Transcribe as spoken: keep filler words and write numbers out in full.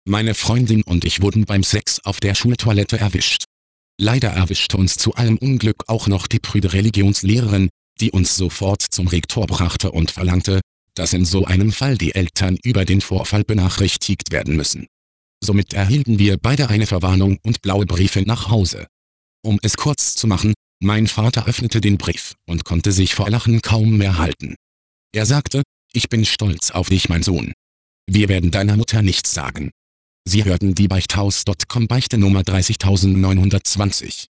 Meine Freundin und ich wurden beim Sex auf der Schultoilette erwischt. Leider erwischte uns zu allem Unglück auch noch die prüde Religionslehrerin, die uns sofort zum Rektor brachte und verlangte, dass in so einem Fall die Eltern über den Vorfall benachrichtigt werden müssen. Somit erhielten wir beide eine Verwarnung und blaue Briefe nach Hause. Um es kurz zu machen, mein Vater öffnete den Brief und konnte sich vor Lachen kaum mehr halten. Er sagte: Ich bin stolz auf dich, mein Sohn. Wir werden deiner Mutter nichts sagen. Sie hörten die Beichthaus Punkt com Beichte Nummer dreißigtausendneunhundertzwanzig.